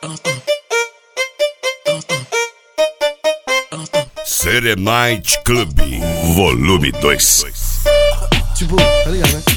Serenite Club, volume 2. Tipo, tá ligado, né?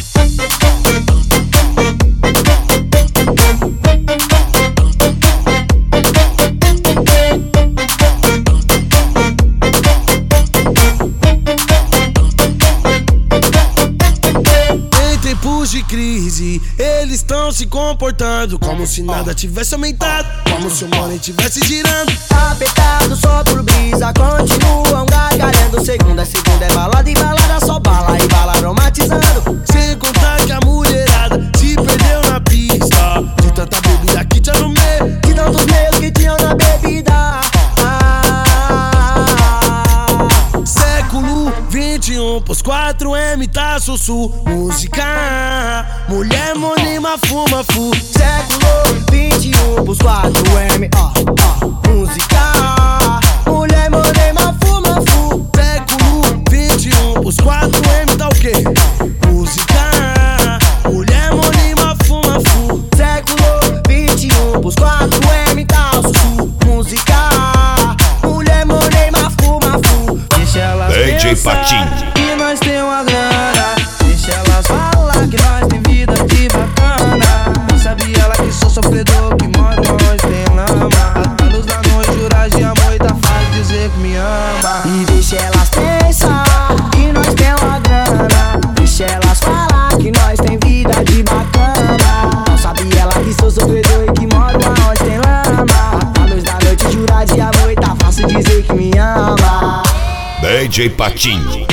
De crise, eles estão se comportando como se nada tivesse aumentado, como se o money tivesse girando. Apertado só por brisa, continuam gargalhando. Segunda é balada e balada, só bala e bala aromatizando. Sem contar que a mulherada se perdeu na pista de tanta bebida que tinha no meio, de tantos meios que tinham na bebida. Século 21 pros 4M tá sussu. Música, mulher monima fuma fu. Século 21 pros 4M, música, mulher monima fuma fu. Século 21 pros 4M tá o quê? Música, mulher monima fuma fu. Século 21 pros 4M tá sussu. Música, mulher monima fuma fu. Deixa elas DJ Patinho. que nós tem uma grana. Deixa elas falar que nós tem vida de bacana. Não sabe ela que sou sofredor, que mora longe, tem lama. A luz da noite, jurar de amor e tá fácil dizer que me ama. E deixa elas pensar que nós tem uma grana. Deixa elas falar que nós tem vida de bacana. Não sabe ela que sou sofredor e que moro onde tem lama. A luz da noite, jurar de amor e tá fácil dizer que me ama. DJ Patinho.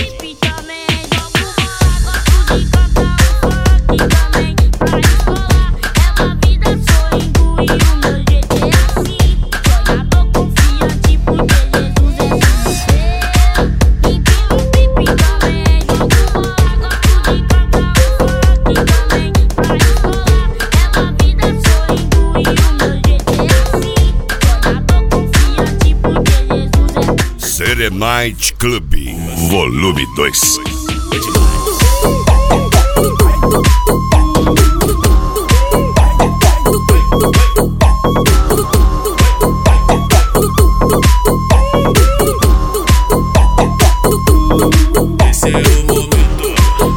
Serenite Club, volume 2. Esse é o momento.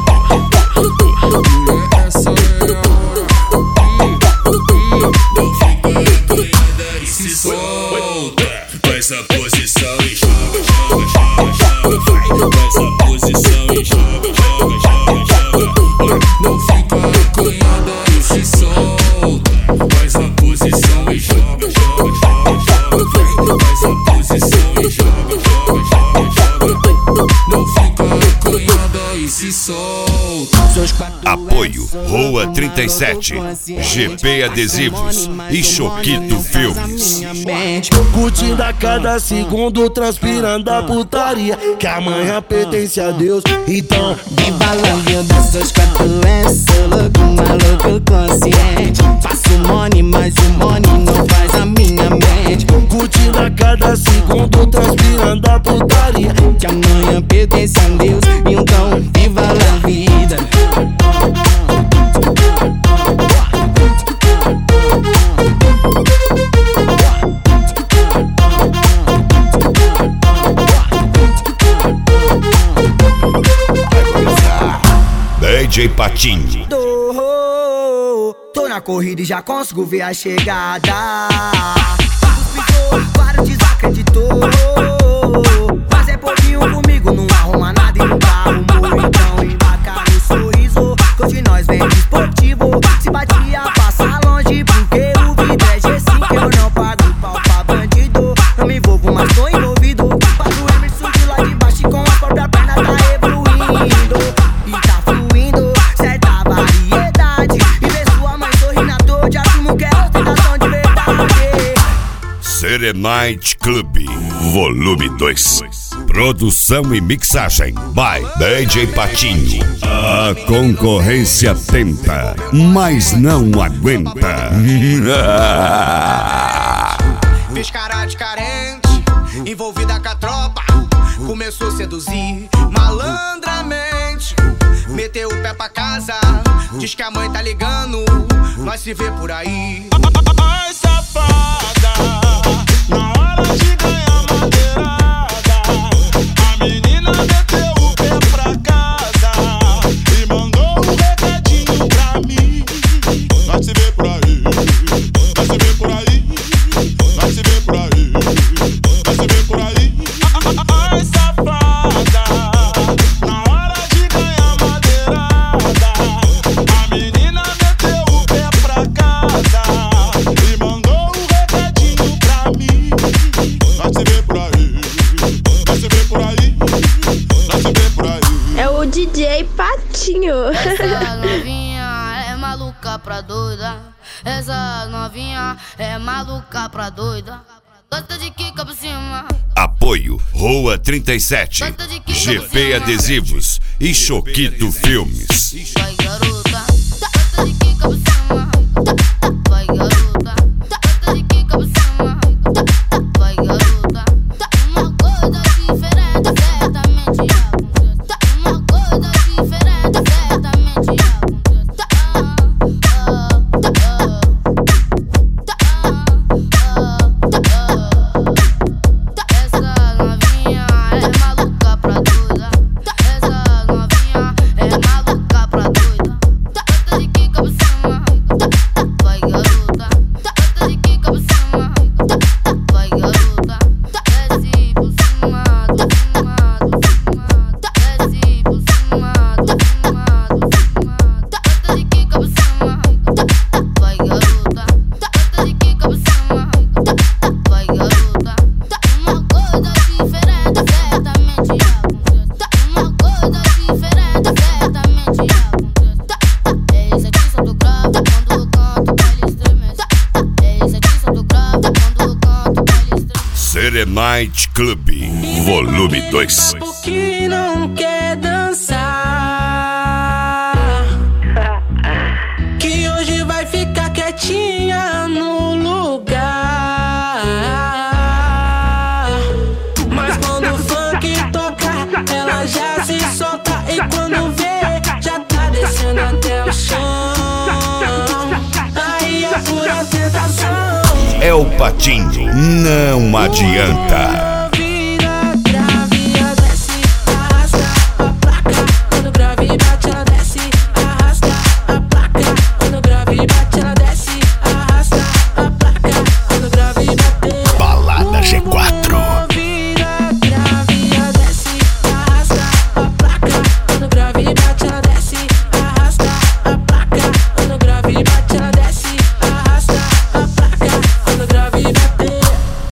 Essa é a hora. Não fica doida e se solta. Faz a posição e joga, joga, joga, joga. Faz a posição e joga, joga, joga, joga. Não fica acanhada e se solta. Faz a posição e joga, joga, joga, joga. Faz a posição e joga, joga, joga, joga. Não fica acanhada e se solta. Apoio Rua 37, GP Adesivos e Choquito Filmes. Curtindo a cada segundo, transpirando a putaria, que amanhã pertence a Deus, então de balão dessas 4M, sou louco, maluco, consciente. Faço money, mas o money não faz a minha mente. Curtindo a cada segundo, transpirando a putaria, que amanhã pertence a Deus, então viva a vida. DJ Patinho. Tô na corrida e já consigo ver a chegada. Pisou, para, desacreditou. Mas é pouquinho comigo, não arruma nada e nunca arrumou. Então embarca no sorriso, que hoje nós vem de esportivo. Se batia, passa longe, porque o vidro é G5. Eu não pago pau pra bandido, não me envolvo, mas tô envolvido. Faz o Emerson de lá de baixo e com a própria perna tá evoluindo. E tá fluindo, certa variedade. E ver sua mãe sorrir na dor, de assumo que é ostentação de verdade. Serenite Club, volume 2. Produção e mixagem by DJ Patinho. A concorrência tenta, mas não aguenta. Fiz cara de carente, envolvida com a tropa. Começou a seduzir malandramente. Meteu o pé pra casa, diz que a mãe tá ligando. Nós se vê por aí. Ai, safada, na hora de ganhar madeirada, a menina meteu o pé pra casa e mandou um recadinho pra mim. Vai se ver por aí, vai se ver por aí, vai se ver por aí, vai se ver por aí. Ai, safada, na hora de ganhar madeirada, a menina meteu o pé pra casa e mandou um recadinho pra mim. Vai se ver por aí, vai se ver por aí, vai se ver por aí. É o DJ Patinho. Essa novinha é maluca pra doida. Essa novinha é maluca pra doida. Gosta de quica por cima. Apoio Rua 37, GP Adesivos e Choquito Filmes. Vai garota, gosta de quica por cima. Vai garota, gosta de quica por cima. Vai garota, uma coisa diferente certamente acontece. Uma coisa diferente certamente Essa novinha é maluca pra doida. Essa novinha é maluca pra doida. Gosta de quica por cima. Vai garota, gosta de quica por cima. Vai garota, desce por cima, do cima, do cima. Desce por cima, do cima, do cima. Gosta de quica por cima. Vai garota, gosta de quica por cima. Vai garota, uma coisa diferente certamente acontece. Uma coisa diferente certamente acontece. Esse aqui solta o grave quando canto pra ele estremecer. Esse aqui solta o grave quando canto pra ele estremecer. Serenite Club, volume 2. Porque não quer dançar, que hoje vai ficar quietinha no lugar. Mas quando o funk tocar, ela já se solta. E quando vê, já tá descendo até o chão. Aí é pura tentação. É o Patinho, não adianta.